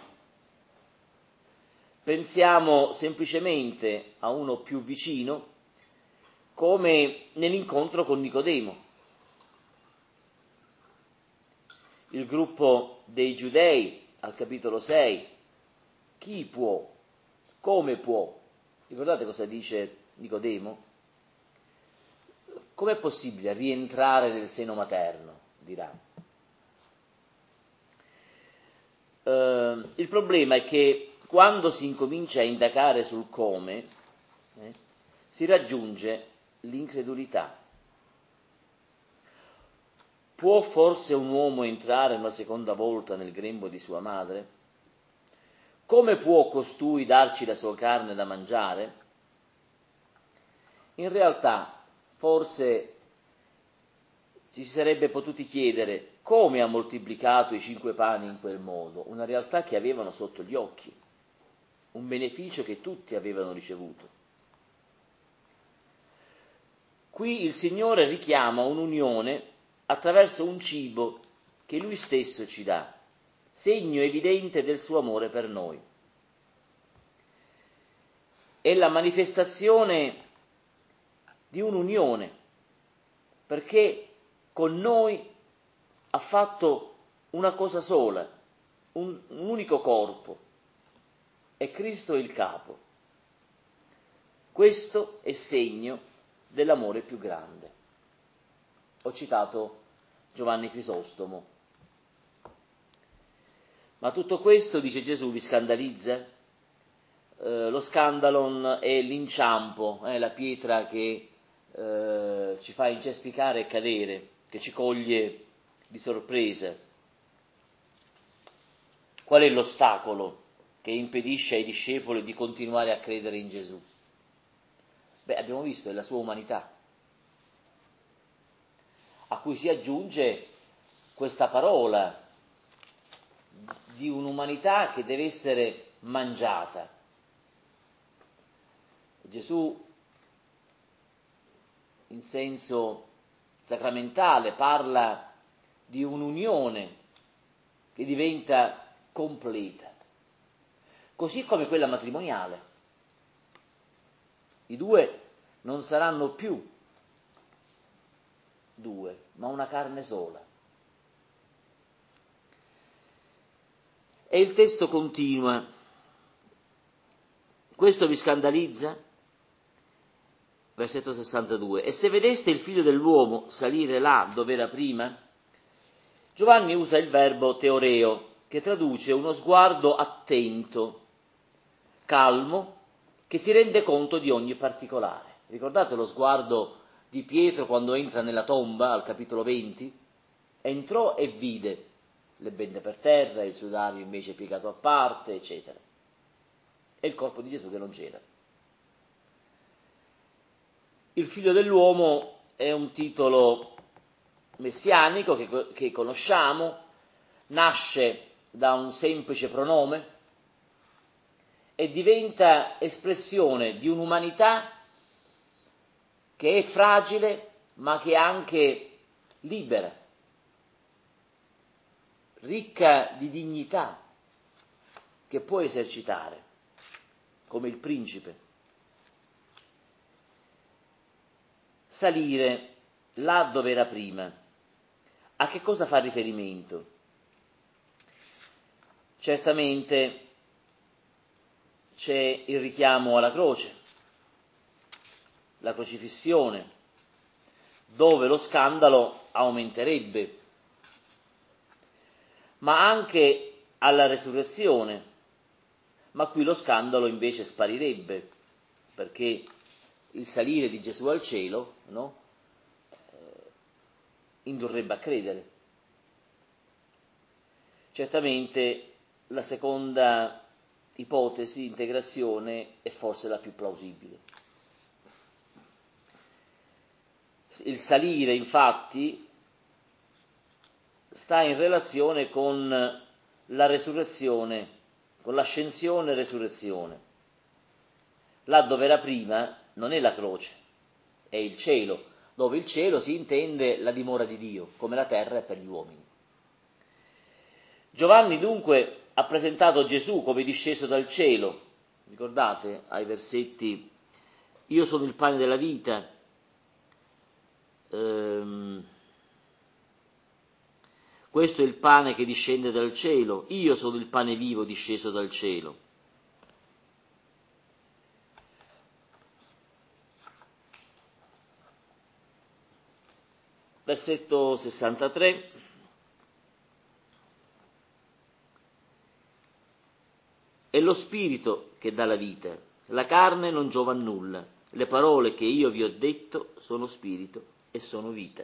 A: Pensiamo semplicemente a uno più vicino, come nell'incontro con Nicodemo. Il gruppo dei giudei, al capitolo sei, chi può, come può? Ricordate cosa dice Nicodemo? Com'è possibile rientrare nel seno materno? Dirà. Uh, il problema è che quando si incomincia a indagare sul come, eh, si raggiunge l'incredulità. Può forse un uomo entrare una seconda volta nel grembo di sua madre? Come può costui darci la sua carne da mangiare? In realtà, forse ci si sarebbe potuti chiedere come ha moltiplicato i cinque pani in quel modo, una realtà che avevano sotto gli occhi, un beneficio che tutti avevano ricevuto. Qui il Signore richiama un'unione attraverso un cibo che Lui stesso ci dà, segno evidente del suo amore per noi. È la manifestazione di un'unione, perché con noi ha fatto una cosa sola, un, un unico corpo, e Cristo è il capo. Questo è segno dell'amore più grande. Ho citato Giovanni Crisostomo. Ma tutto questo, dice Gesù, vi scandalizza? Eh, lo scandalon è l'inciampo, è la pietra che eh, ci fa incespicare e cadere, che ci coglie di sorpresa. Qual è l'ostacolo che impedisce ai discepoli di continuare a credere in Gesù? Beh, abbiamo visto, è la sua umanità, a cui si aggiunge questa parola di un'umanità che deve essere mangiata. Gesù, in senso sacramentale, parla di un'unione che diventa completa, così come quella matrimoniale. I due non saranno più due, ma una carne sola. E il testo continua. Questo vi scandalizza? Versetto sessantadue. E se vedeste il figlio dell'uomo salire là dove era prima? Giovanni usa il verbo teoreo, che traduce uno sguardo attento, calmo, che si rende conto di ogni particolare. Ricordate lo sguardo di Pietro quando entra nella tomba, al capitolo venti? Entrò e vide le bende per terra, il sudario invece piegato a parte, eccetera. E il corpo di Gesù che non c'era. Il figlio dell'uomo è un titolo messianico che, che conosciamo, nasce da un semplice pronome e diventa espressione di un'umanità che è fragile ma che è anche libera, ricca di dignità, che può esercitare, come il principe. Salire là dove era prima. A che cosa fa riferimento? Certamente c'è il richiamo alla croce, la crocifissione, dove lo scandalo aumenterebbe, ma anche alla resurrezione, ma qui lo scandalo invece sparirebbe, perché il salire di Gesù al cielo, no? eh, indurrebbe a credere. Certamente la seconda ipotesi, integrazione, è forse la più plausibile. Il salire, infatti, sta in relazione con la resurrezione, con l'ascensione e resurrezione. Là dove era prima non è la croce, è il cielo, dove il cielo si intende la dimora di Dio, come la terra è per gli uomini. Giovanni dunque ha presentato Gesù come disceso dal cielo, ricordate ai versetti: io sono il pane della vita, ehm, questo è il pane che discende dal cielo, io sono il pane vivo disceso dal cielo. Versetto sessantatré. È lo spirito che dà la vita, la carne non giova a nulla. Le parole che io vi ho detto sono spirito e sono vita.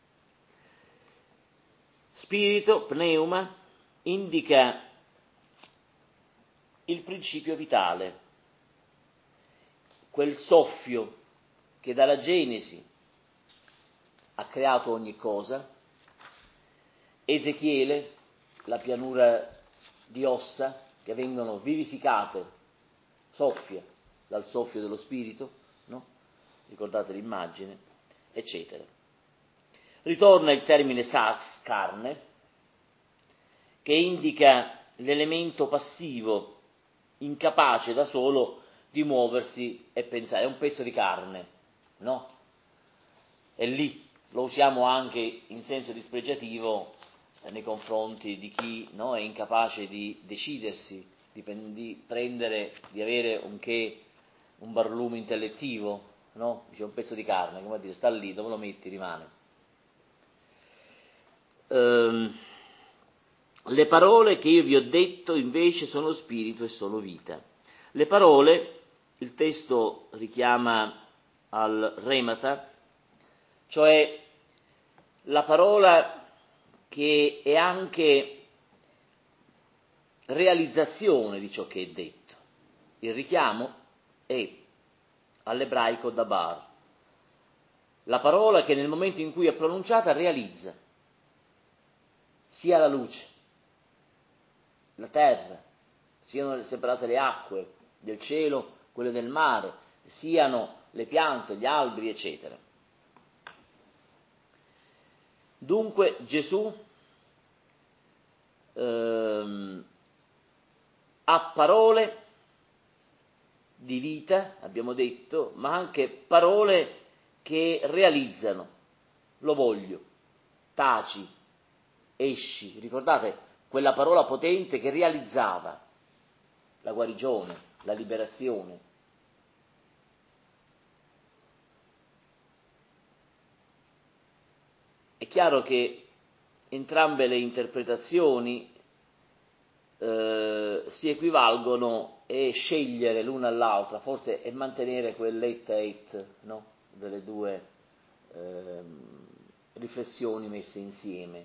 A: Spirito, pneuma, indica il principio vitale, quel soffio che dalla Genesi ha creato ogni cosa. Ezechiele, la pianura di ossa che vengono vivificate, soffia dal soffio dello spirito, no? Ricordate l'immagine, eccetera. Ritorna il termine sax, carne, che indica l'elemento passivo, incapace da solo di muoversi e pensare. È un pezzo di carne, no? È lì, lo usiamo anche in senso dispregiativo nei confronti di chi, no, è incapace di decidersi, di, di prendere, di avere un che, un barlume intellettivo, no? Dice un pezzo di carne, come a dire, sta lì, dove lo metti rimane. Ehm, le parole che io vi ho detto invece sono spirito e sono vita. Le parole, il testo richiama al remata, cioè la parola che è anche realizzazione di ciò che è detto. Il richiamo è all'ebraico dabar, la parola che nel momento in cui è pronunciata realizza sia la luce, la terra, siano separate le acque del cielo, quelle del mare, siano le piante, gli alberi, eccetera. Dunque Gesù ehm, ha parole di vita, abbiamo detto, ma anche parole che realizzano. Lo voglio, taci, esci. Ricordate quella parola potente che realizzava la guarigione, la liberazione. È chiaro che entrambe le interpretazioni eh, si equivalgono e scegliere l'una all'altra, forse è mantenere quell'et et, no? Delle due eh, riflessioni messe insieme.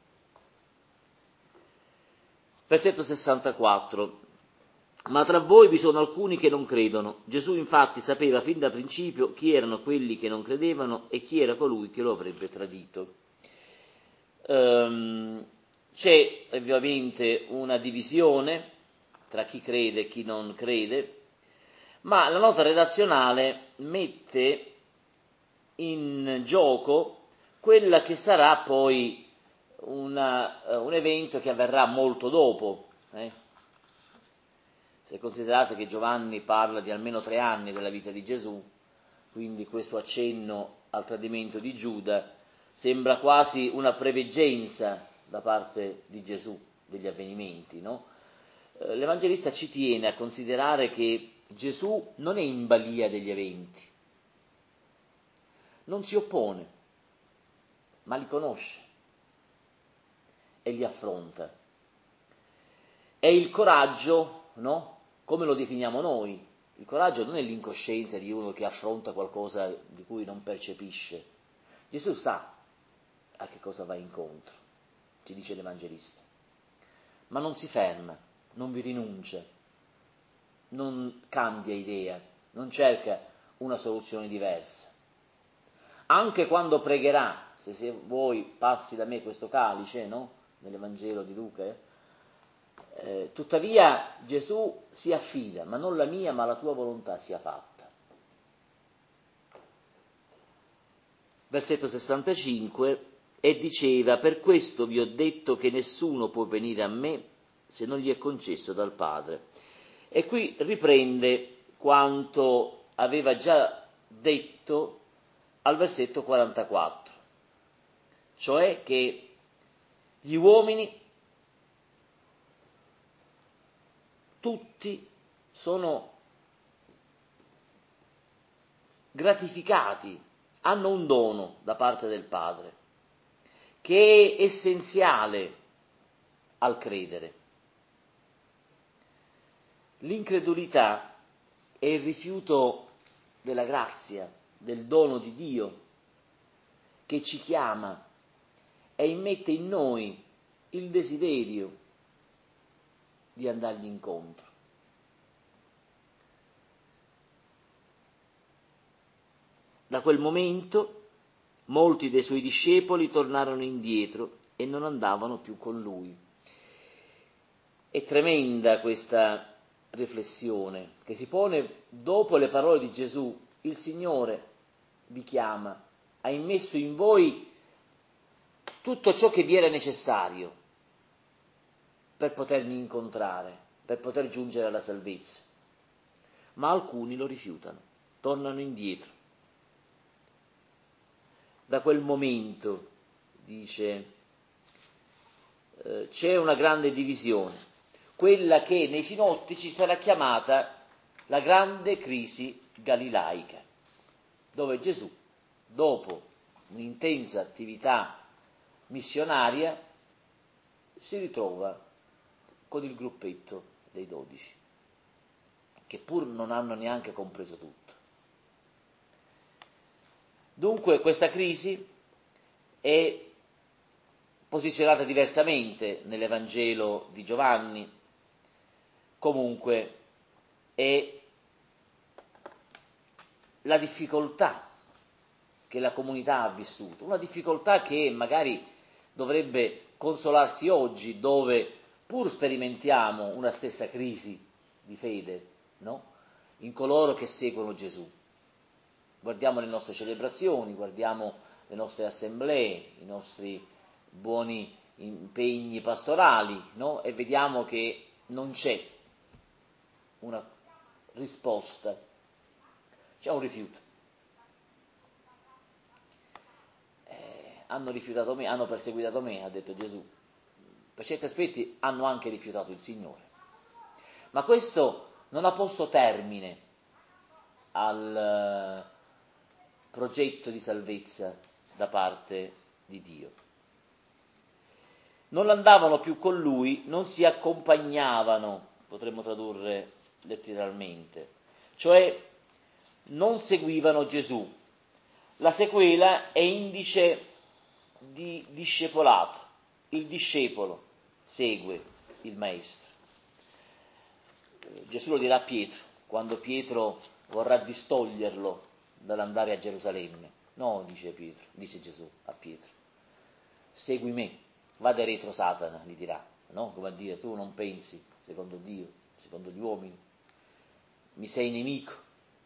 A: Versetto sessantaquattro. Ma tra voi vi sono alcuni che non credono. Gesù infatti sapeva fin da principio chi erano quelli che non credevano e chi era colui che lo avrebbe tradito. Um, c'è ovviamente una divisione tra chi crede e chi non crede, ma la nota redazionale mette in gioco quella che sarà poi una, un evento che avverrà molto dopo. Eh? Se considerate che Giovanni parla di almeno tre anni della vita di Gesù, quindi questo accenno al tradimento di Giuda sembra quasi una preveggenza da parte di Gesù degli avvenimenti, no? L'Evangelista ci tiene a considerare che Gesù non è in balia degli eventi, non si oppone, ma li conosce e li affronta. È il coraggio, no? Come lo definiamo noi? Il coraggio non è l'incoscienza di uno che affronta qualcosa di cui non percepisce. Gesù sa a che cosa va incontro, ci dice l'Evangelista, ma non si ferma, non vi rinuncia, non cambia idea, non cerca una soluzione diversa. Anche quando pregherà, se, se vuoi passi da me questo calice, no? Nell'Evangelo di Luca, eh? Eh, tuttavia Gesù si affida, ma non la mia, ma la tua volontà sia fatta. Versetto sessantacinque, e diceva: per questo vi ho detto che nessuno può venire a me se non gli è concesso dal Padre. E qui riprende quanto aveva già detto al versetto quarantaquattro, cioè che gli uomini tutti sono gratificati, hanno un dono da parte del Padre, che è essenziale al credere. L'incredulità è il rifiuto della grazia, del dono di Dio, che ci chiama e immette in noi il desiderio di andargli incontro. Da quel momento molti dei suoi discepoli tornarono indietro e non andavano più con lui. È tremenda questa riflessione che si pone dopo le parole di Gesù: il Signore vi chiama, ha immesso in voi tutto ciò che vi era necessario per potermi incontrare, per poter giungere alla salvezza. Ma alcuni lo rifiutano, tornano indietro. Da quel momento, dice, eh, c'è una grande divisione, quella che nei sinottici sarà chiamata la grande crisi galilaica, dove Gesù, dopo un'intensa attività missionaria, si ritrova con il gruppetto dei dodici, che pur non hanno neanche compreso tutto. Dunque questa crisi è posizionata diversamente nell'Evangelo di Giovanni, comunque è la difficoltà che la comunità ha vissuto, una difficoltà che magari dovrebbe consolarsi oggi, dove pur sperimentiamo una stessa crisi di fede, no? In coloro che seguono Gesù. Guardiamo le nostre celebrazioni, guardiamo le nostre assemblee, i nostri buoni impegni pastorali, no? E vediamo che non c'è una risposta, c'è un rifiuto. Eh, hanno rifiutato me, hanno perseguitato me, ha detto Gesù. Per certi aspetti hanno anche rifiutato il Signore. Ma questo non ha posto termine al progetto di salvezza da parte di Dio. Non andavano più con lui, non si accompagnavano, potremmo tradurre letteralmente, cioè non seguivano Gesù. La sequela è indice di discepolato, il discepolo segue il maestro. Gesù lo dirà a Pietro, quando Pietro vorrà distoglierlo dall'andare a Gerusalemme. No, dice Pietro, dice Gesù a Pietro, segui me. vada retro Satana, gli dirà, no? Come a dire, tu non pensi secondo Dio, secondo gli uomini, mi sei nemico,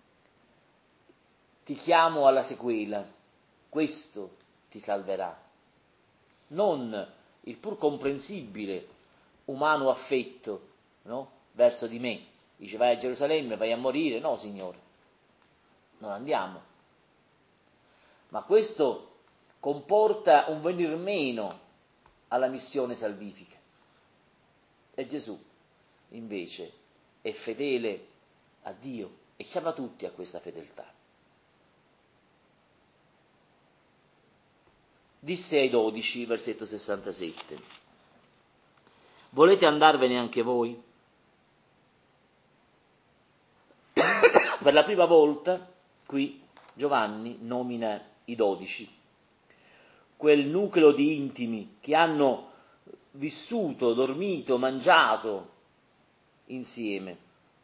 A: ti chiamo alla sequela, questo ti salverà, non il pur comprensibile umano affetto, no? Verso di me, dice vai a Gerusalemme, vai a morire, no Signore, non andiamo, ma questo comporta un venir meno alla missione salvifica. E Gesù invece è fedele a Dio e chiama tutti a questa fedeltà. Disse ai dodici, versetto sessantasette, volete andarvene anche voi? Per la prima volta qui Giovanni nomina i dodici, quel nucleo di intimi che hanno vissuto, dormito, mangiato insieme.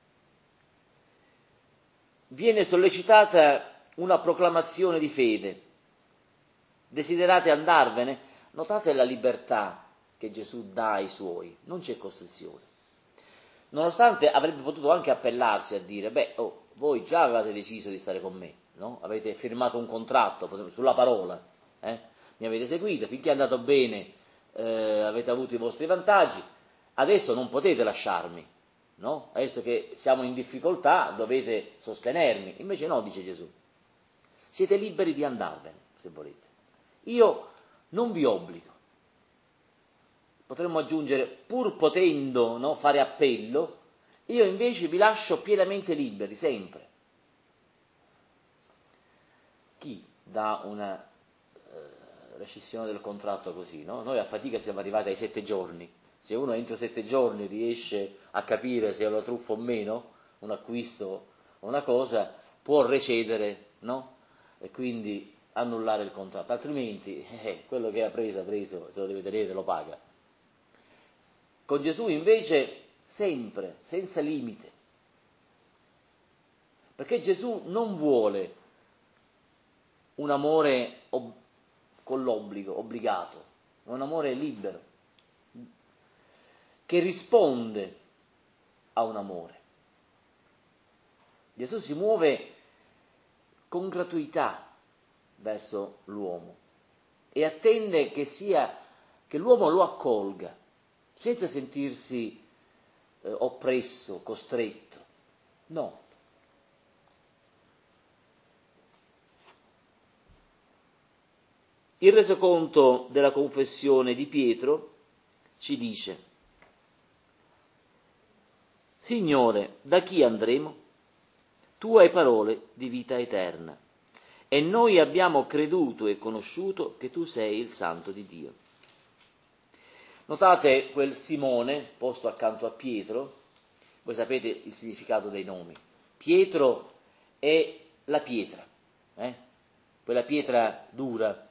A: Viene sollecitata una proclamazione di fede. Desiderate andarvene? Notate la libertà che Gesù dà ai suoi, non c'è costrizione. Nonostante avrebbe potuto anche appellarsi a dire, beh, oh, voi già avevate deciso di stare con me, no? Avete firmato un contratto sulla parola, eh? Mi avete seguito, finché è andato bene eh, avete avuto i vostri vantaggi, adesso non potete lasciarmi, no? Adesso che siamo in difficoltà dovete sostenermi. Invece no, dice Gesù, siete liberi di andarvene, se volete. Io non vi obbligo. Potremmo aggiungere, pur potendo, no, fare appello, io invece vi lascio pienamente liberi, sempre. Chi dà una eh, rescissione del contratto così, no? Noi a fatica siamo arrivati ai sette giorni. Se uno entro sette giorni riesce a capire se è una truffa o meno, un acquisto o una cosa, può recedere, no? E quindi annullare il contratto, altrimenti eh, quello che ha preso, ha preso, se lo deve tenere lo paga. Con Gesù invece sempre, senza limite, perché Gesù non vuole un amore ob- con l'obbligo, obbligato, ma un amore libero, che risponde a un amore. Gesù si muove con gratuità verso l'uomo e attende che sia che l'uomo lo accolga senza sentirsi eh, oppresso, costretto. No. Il resoconto della confessione di Pietro ci dice: Signore, da chi andremo? Tu hai parole di vita eterna e noi abbiamo creduto e conosciuto che tu sei il Santo di Dio. Notate quel Simone posto accanto a Pietro, voi sapete il significato dei nomi. Pietro è la pietra, eh? quella pietra dura.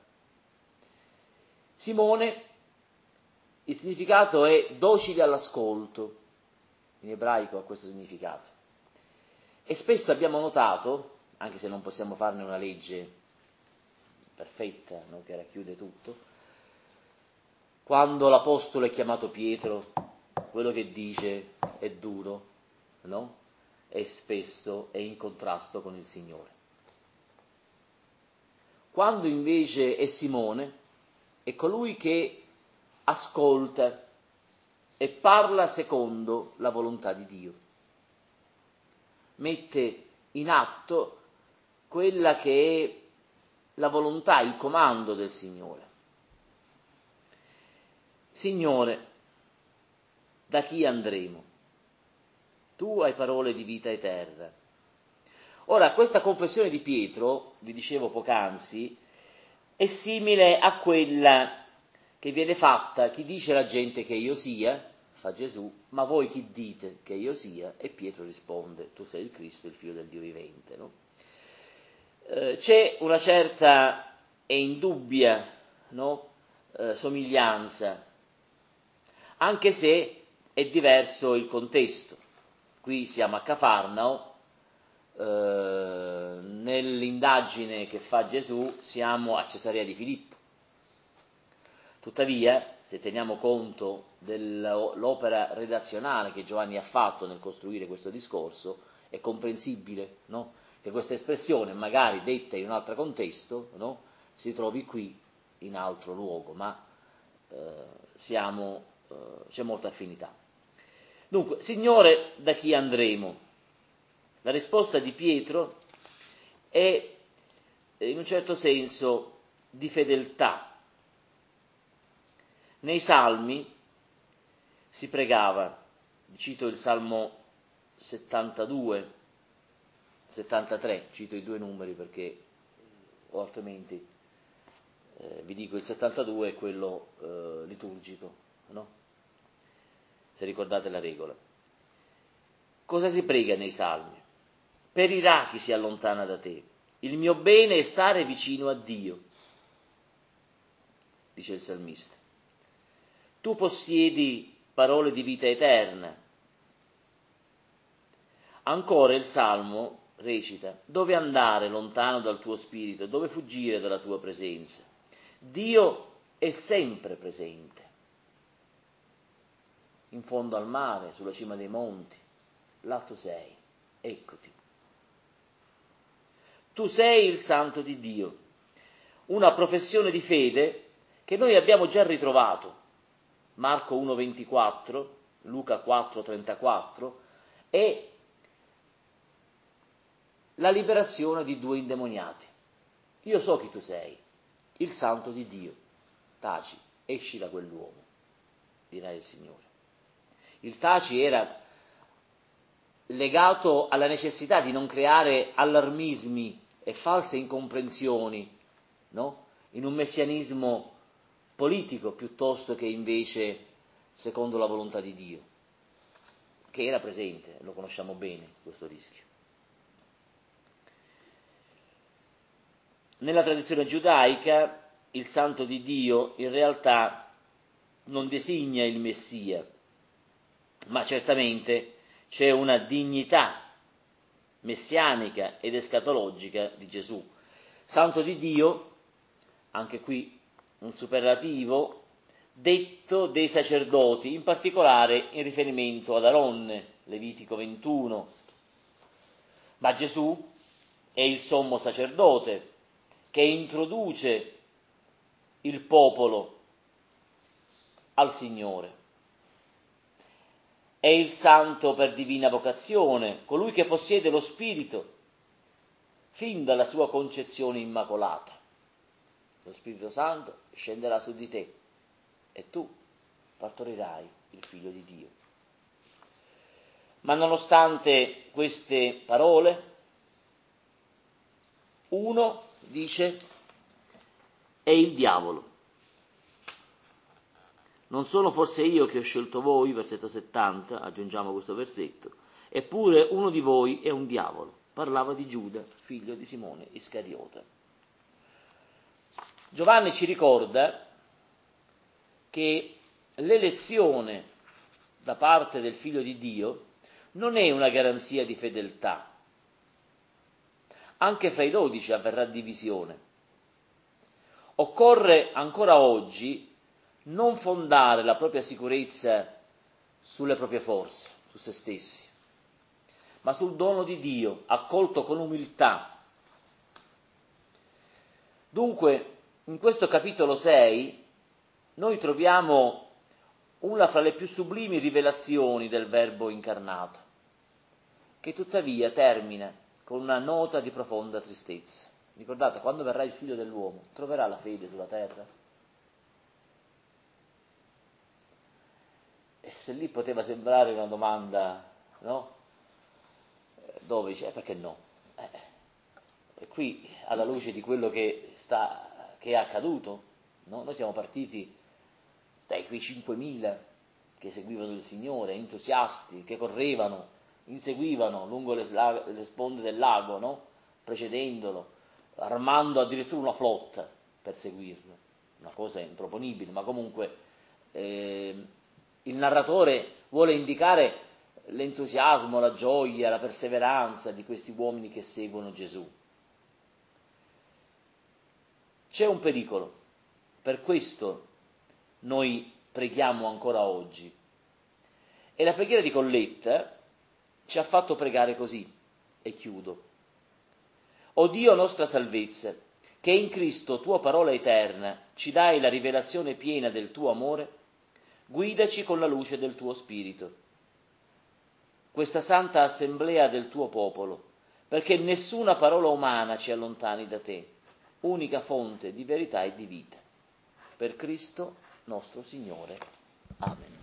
A: Simone, il significato è docile all'ascolto, in ebraico ha questo significato. E spesso abbiamo notato, anche se non possiamo farne una legge perfetta, no, che racchiude tutto, quando l'apostolo è chiamato Pietro, quello che dice è duro, no? E spesso è in contrasto con il Signore. Quando invece è Simone, è colui che ascolta e parla secondo la volontà di Dio. Mette in atto quella che è la volontà, il comando del Signore. Signore, da chi andremo? Tu hai parole di vita eterna. Ora, questa confessione di Pietro, vi dicevo poc'anzi, è simile a quella che viene fatta, chi dice la gente che io sia, fa Gesù, ma voi chi dite che io sia? E Pietro risponde, tu sei il Cristo, il Figlio del Dio vivente. No? Eh, c'è una certa e indubbia no, eh, somiglianza, anche se è diverso il contesto. Qui siamo a Cafarnao, eh, nell'indagine che fa Gesù siamo a Cesarea di Filippo. Tuttavia, se teniamo conto dell'opera redazionale che Giovanni ha fatto nel costruire questo discorso, è comprensibile, no? Che questa espressione, magari detta in un altro contesto, no? Si trovi qui in altro luogo, ma eh, siamo, eh, c'è molta affinità. Dunque, Signore, da chi andremo? La risposta di Pietro è in un certo senso di fedeltà. Nei Salmi si pregava, cito il Salmo settantadue, settantatré, cito i due numeri perché o altrimenti eh, vi dico il settantadue è quello eh, liturgico, no? Se ricordate la regola. Cosa si prega nei Salmi? Perirà chi si allontana da te. Il mio bene è stare vicino a Dio, dice il salmista. Tu possiedi parole di vita eterna. Ancora il Salmo recita: dove andare lontano dal tuo spirito, dove fuggire dalla tua presenza? Dio è sempre presente, in fondo al mare, sulla cima dei monti, là tu sei, eccoti. Tu sei il Santo di Dio, una professione di fede che noi abbiamo già ritrovato. Marco uno ventiquattro, Luca quattro trentaquattro, e la liberazione di due indemoniati. Io so chi tu sei, il Santo di Dio. Taci, esci da quell'uomo, dirà il Signore. Il taci era legato alla necessità di non creare allarmismi e false incomprensioni, no? In un messianismo politico piuttosto che invece secondo la volontà di Dio, che era presente, lo conosciamo bene questo rischio. Nella tradizione giudaica il Santo di Dio in realtà non designa il Messia, ma certamente c'è una dignità messianica ed escatologica di Gesù. Santo di Dio, anche qui un superlativo, detto dei sacerdoti, in particolare in riferimento ad Aronne, Levitico ventuno. Ma Gesù è il sommo sacerdote che introduce il popolo al Signore. È il santo per divina vocazione, colui che possiede lo Spirito fin dalla sua concezione immacolata. Lo Spirito Santo scenderà su di te e tu partorirai il Figlio di Dio. Ma nonostante queste parole, uno dice è il diavolo. Non sono forse io che ho scelto voi, versetto settanta, aggiungiamo questo versetto, eppure uno di voi è un diavolo. Parlava di Giuda, figlio di Simone Iscariota. Giovanni ci ricorda che l'elezione da parte del Figlio di Dio non è una garanzia di fedeltà. Anche fra i dodici avverrà divisione. Occorre ancora oggi non fondare la propria sicurezza sulle proprie forze, su se stessi, ma sul dono di Dio, accolto con umiltà. Dunque, in questo capitolo sei, noi troviamo una fra le più sublimi rivelazioni del Verbo incarnato, che tuttavia termina con una nota di profonda tristezza. Ricordate, quando verrà il Figlio dell'uomo, troverà la fede sulla terra? E se lì poteva sembrare una domanda, no? Dove c'è? Perché no? Eh, e qui, alla luce di quello che, sta, che è accaduto, no? Noi siamo partiti dai quei cinquemila che seguivano il Signore, entusiasti, che correvano, inseguivano lungo le, le sponde del lago, no? Precedendolo, armando addirittura una flotta per seguirlo. Una cosa improponibile, ma comunque eh, il narratore vuole indicare l'entusiasmo, la gioia, la perseveranza di questi uomini che seguono Gesù. C'è un pericolo, per questo noi preghiamo ancora oggi. E la preghiera di Colletta ci ha fatto pregare così, e chiudo. O Dio nostra salvezza, che in Cristo, tua parola eterna, ci dai la rivelazione piena del tuo amore, guidaci con la luce del tuo Spirito, questa santa assemblea del tuo popolo, perché nessuna parola umana ci allontani da te, unica fonte di verità e di vita. Per Cristo nostro Signore. Amen.